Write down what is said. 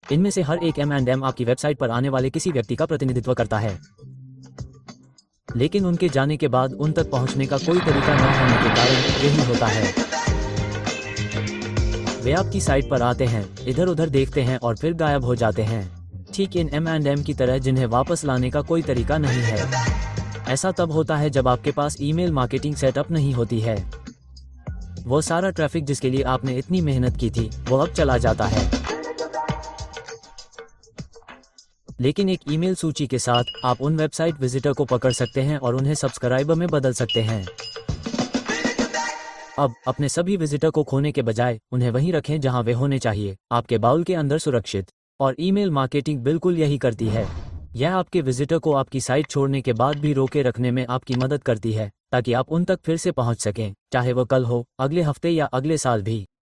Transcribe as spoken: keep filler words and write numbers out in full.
इनमें से हर एक एम एंड एम आपकी वेबसाइट पर आने वाले किसी व्यक्ति का प्रतिनिधित्व करता है, लेकिन उनके जाने के बाद उन तक पहुंचने का कोई तरीका न होने के कारण यही होता है। वे आपकी साइट पर आते हैं, इधर उधर देखते हैं और फिर गायब हो जाते हैं, ठीक इन एम एंड एम की तरह जिन्हें वापस लाने का कोई तरीका नहीं है। ऐसा तब होता है जब आपके पास ईमेल मार्केटिंग सेटअप नहीं होती है। वो सारा ट्रैफिक जिसके लिए आपने इतनी मेहनत की थी वो अब चला जाता है। लेकिन एक ईमेल सूची के साथ आप उन वेबसाइट विजिटर को पकड़ सकते हैं और उन्हें सब्सक्राइबर में बदल सकते हैं। अब अपने सभी विजिटर को खोने के बजाय उन्हें वहीं रखें जहां वे होने चाहिए, आपके बाउल के अंदर सुरक्षित। और ईमेल मार्केटिंग बिल्कुल यही करती है। यह आपके विजिटर को आपकी साइट छोड़ने के बाद भी रोके रखने में आपकी मदद करती है, ताकि आप उन तक फिर से पहुंच सकें, चाहे वो कल हो, अगले हफ्ते या अगले साल भी।